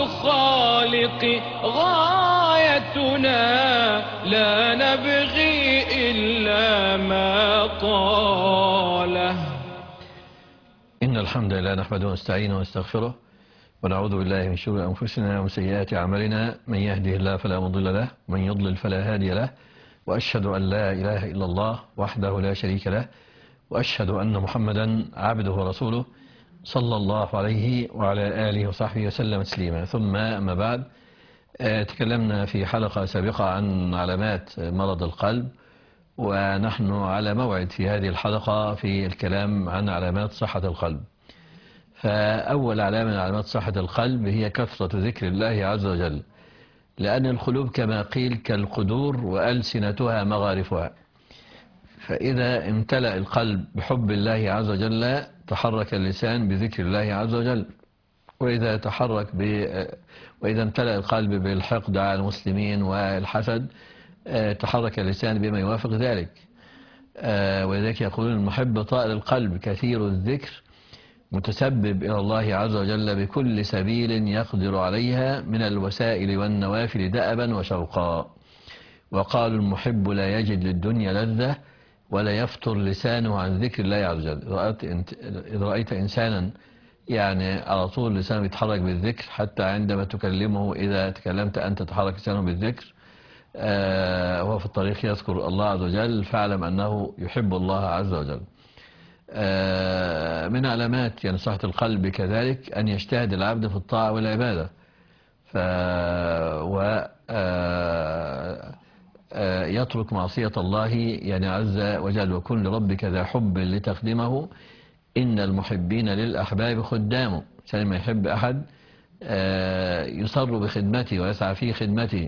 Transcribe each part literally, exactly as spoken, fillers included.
الخالق غايتنا، لا نبغي إلا ما طاله. إن الحمد لله نحمده ونستعينه ونستغفره ونعوذ بالله من شرور أنفسنا ومن سيئات أعمالنا، من يهده الله فلا مضل له ومن يضلل فلا هادي له، وأشهد أن لا إله إلا الله وحده لا شريك له، وأشهد أن محمدا عبده ورسوله صلى الله عليه وعلى آله وصحبه وسلم تسليما. ثم أما بعد، تكلمنا في حلقة سابقة عن علامات مرض القلب، ونحن على موعد في هذه الحلقة في الكلام عن علامات صحة القلب. فأول علامة من علامات صحة القلب هي كثرة ذكر الله عز وجل، لأن القلوب كما قيل كالقدور وألسنتها مغارفها، فإذا امتلأ القلب بحب الله عز وجل تحرك اللسان بذكر الله عز وجل، وإذا تحرك ب... وإذا امتلأ القلب بالحقد على المسلمين والحسد تحرك اللسان بما يوافق ذلك. ولذلك يقولون المحب طائر القلب كثير الذكر متسبب إلى الله عز وجل بكل سبيل يقدر عليها من الوسائل والنوافل دأبا وشوقا. وقالوا المحب لا يجد للدنيا لذة ولا يفتر لسانه عن ذكر الله عز وجل. إذا رأيت إنسانا يعني على طول لسانه يتحرك بالذكر، حتى عندما تكلمه إذا تكلمت أنت تتحرك لسانه بالذكر، آه وهو في الطريق يذكر الله عز وجل، فاعلم أنه يحب الله عز وجل. آه من علامات يعني صحة القلب كذلك أن يجتهد العبد في الطاعة والعبادة، ف و آه آه يترك معصية الله يعني عز وجل. وكن لربك ذا حب لتخدمه إن المحبين للأحباب خدامه. عشان ما يحب أحد آه يصر بخدمته ويسعى في خدمته،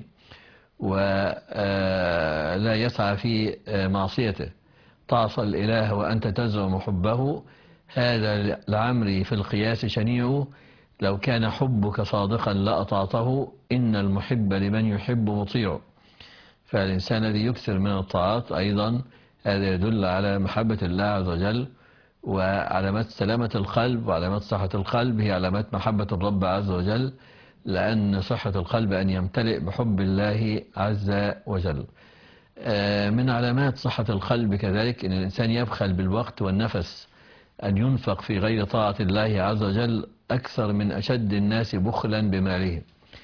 ولا يسعى في معصيته. تعصى الإله وأنت تزعم حبه، هذا لعمري في القياس شنيع، لو كان حبك صادقا لأطعته إن المحب لمن يحب مطيع. فالإنسان الذي يكثر من الطاعات أيضا هذا يدل على محبة الله عز وجل. وعلامات سلامة القلب وعلامات صحة القلب هي علامات محبة الرب عز وجل، لأن صحة القلب أن يمتلئ بحب الله عز وجل. من علامات صحة القلب كذلك أن الإنسان يبخل بالوقت والنفس، أن ينفق في غير طاعة الله عز وجل أكثر من أشد الناس بخلا بماله.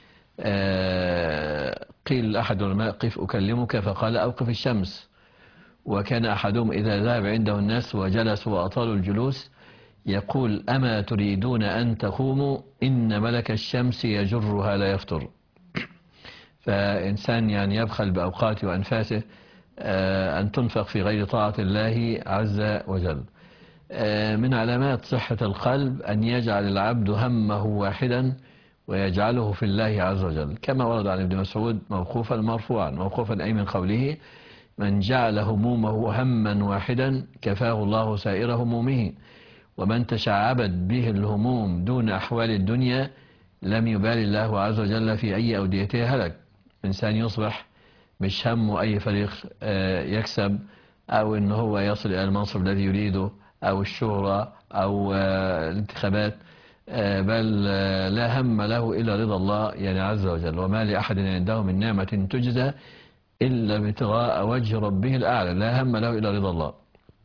قيل أحد العلماء قف أكلمك، فقال أوقف الشمس. وكان أحدهم إذا ذهب عنده الناس وجلس وأطالوا الجلوس يقول أما تريدون أن تقوموا إن ملك الشمس يجرها لا يفتر. فإنسان يعني يبخل بأوقاته وأنفاسه أن تنفق في غير طاعة الله عز وجل. من علامات صحة القلب أن يجعل العبد همه واحدا ويجعله في الله عز وجل، كما ورد عن ابن مسعود موقوفا مرفوعا، موقوفا أي من قوله من جعل همومه هما واحدا كفاه الله سائر همومه، ومن تشعبت به الهموم دون أحوال الدنيا لم يبال الله عز وجل في أي أوديته هلك. إنسان يصبح مش همه أي فريق يكسب، أو إن هو يصل إلى المنصب الذي يريده، أو الشهرة، أو الانتخابات، بل لا هم له إلا رضا الله يعني عز وجل. وما لأحد عنده من نعمة تجزى إلا ابتغاء وجه ربه الأعلى، لا هم له إلا رضا الله.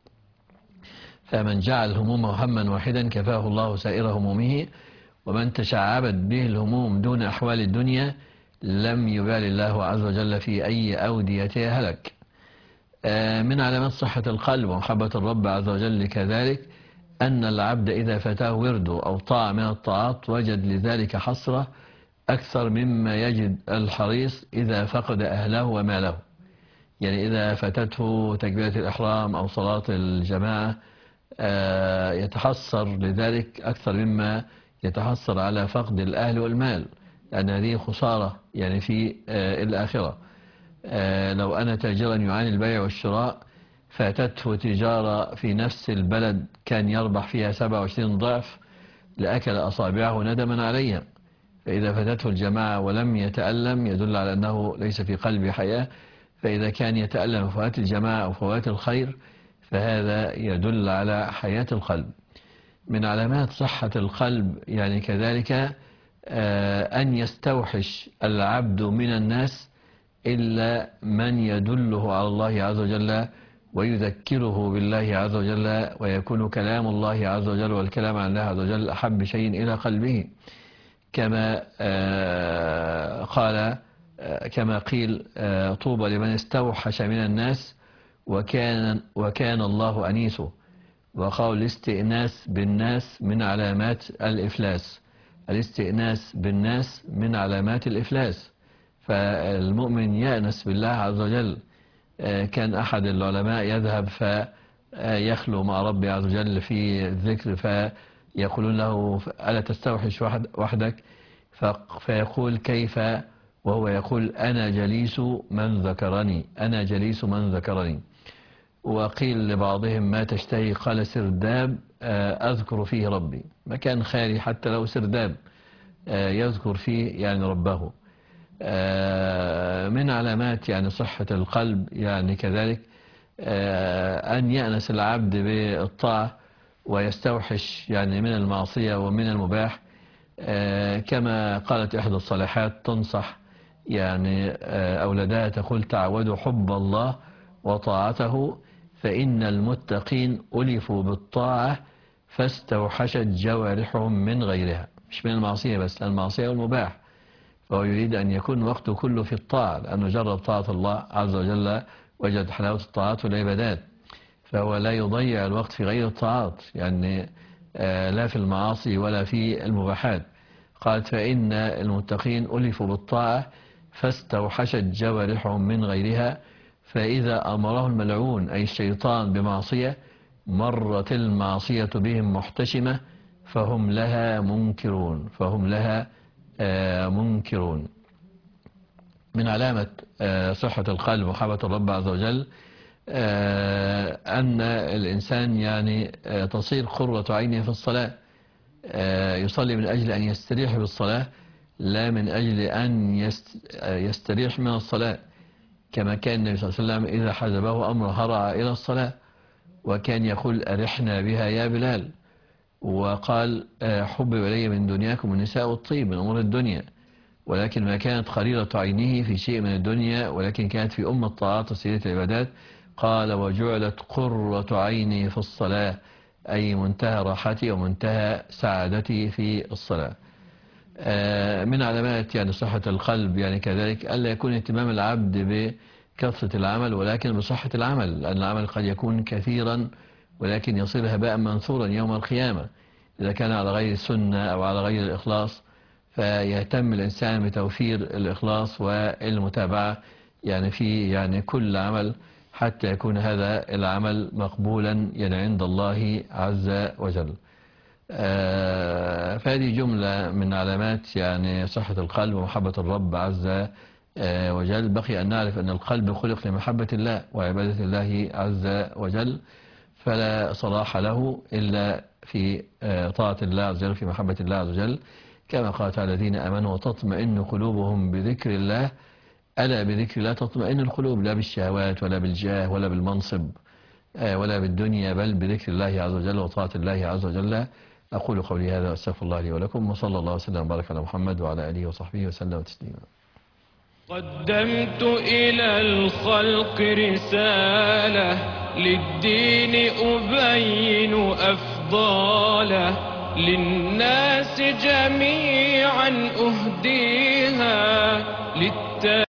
فمن جعل همومه هما واحدا كفاه الله سائر همومه، ومن تشعبت به الهموم دون أحوال الدنيا لم يبال الله عز وجل في أي أوديته هلك. من علامات صحة القلب ومحبة الرب عز وجل كذلك أن العبد إذا فاتاه ورده أو طاعة من الطاعات وجد لذلك حسرة أكثر مما يجد الحريص إذا فقد أهله وماله. يعني إذا فاتته تكبيرة الإحرام أو صلاة الجماعة يتحسر لذلك أكثر مما يتحسر على فقد الأهل والمال، لأن هذه خسارة يعني في الآخرة. لو أنا تاجرا يعاني البيع والشراء فاتته تجارة في نفس البلد كان يربح فيها سبعة وعشرين ضعف لأكل أصابعه ندما عليها. فإذا فاتته الجماعة ولم يتألم يدل على أنه ليس في قلبه حياة، فإذا كان يتألم فوات الجماعة أو فوات الخير فهذا يدل على حياة القلب. من علامات صحة القلب يعني كذلك أن يستوحش العبد من الناس إلا من يدله على الله عز وجل ويذكره بالله عز وجل، ويكون كلام الله عز وجل والكلام عن الله عز وجل أحب شيء إلى قلبه، كما قال كما قيل طوبى لمن استوحش من الناس وكان وكان الله أنيسه. وقال الاستئناس بالناس من علامات الإفلاس، الاستئناس بالناس من علامات الإفلاس، فالمؤمن يأنس بالله عز وجل. كان أحد العلماء يذهب فيخلو مع ربي عز وجل في الذكر، فيقولون له ألا تستوحش وحدك؟ فيقول كيف، وهو يقول أنا جليس من ذكرني، أنا جليس من ذكرني. وقيل لبعضهم ما تشتهي؟ قال سرداب أذكر فيه ربي، مكان خالي حتى لو سرداب يذكر فيه يعني ربه. من علامات يعني صحة القلب يعني كذلك أن يأنس العبد بالطاعة ويستوحش يعني من المعصية ومن المباح، كما قالت إحدى الصالحات تنصح يعني أولادها تقول تعودوا حب الله وطاعته فإن المتقين ألفوا بالطاعة فاستوحشت جوارحهم من غيرها، مش من المعصية بس، المعصية والمباح. فهو يريد أن يكون وقته كله في الطاعة، لأنه جرب طاعة الله عز وجل وجد حلاوة الطاعات والعبادات، فهو لا يضيع الوقت في غير الطاعات، يعني لا في المعاصي ولا في المباحات. قالت فإن المتقين ألفوا بالطاعة فاستوحشت جوارحهم من غيرها، فإذا أمره الملعون أي الشيطان بمعصية مرت المعصية بهم محتشمة فهم لها منكرون، فهم لها منكرون. من علامة صحة القلب ومحبة الرب عز وجل أن الإنسان يعني تصير قرة عينه في الصلاة، يصلي من أجل أن يستريح بالصلاة لا من أجل أن يستريح من الصلاة، كما كان النبي صلى الله عليه وسلم إذا حزبه أمر هرع إلى الصلاة، وكان يقول أرحنا بها يا بلال. وقال حبب إلي من دنياكم النساء والطيب من أمور الدنيا، ولكن ما كانت قليلة عينه في شيء من الدنيا، ولكن كانت في أم الطاعات وسيلة العبادات. قال وجعلت قرة عيني في الصلاة، أي منتهى راحتي ومنتهى سعادتي في الصلاة. من علامات يعني صحة القلب يعني كذلك ألا يكون اهتمام العبد بكثرة العمل ولكن بصحة العمل، لأن العمل قد يكون كثيرا ولكن يصير هباء منثورا يوم القيامة إذا كان على غير السنة أو على غير الإخلاص. فيهتم الإنسان بتوفير الإخلاص والمتابعة يعني في يعني كل عمل حتى يكون هذا العمل مقبولا يعني عند الله عز وجل. فهذه جملة من علامات يعني صحة القلب ومحبة الرب عز وجل. بقي أن نعرف أن القلب خلق لمحبة الله وعبادة الله عز وجل، فلا صلاح له إلا في طاعة الله عز وجل في محبة الله عز وجل، كما قال تعالى الذين آمنوا وتطمئن قلوبهم بذكر الله، ألا بذكر الله تطمئن القلوب، لا بالشهوات ولا بالجاه ولا بالمنصب ولا بالدنيا، بل بذكر الله عز وجل وطاعة الله عز وجل. أقول قولي هذا وأستغفر الله لي ولكم، وصلى الله وسلم وبارك على محمد وعلى آله وصحبه وسلم تسليما. قدمت إلى الخلق رسالة للدين أبين أفضاله، للناس جميعا أهديها للتالي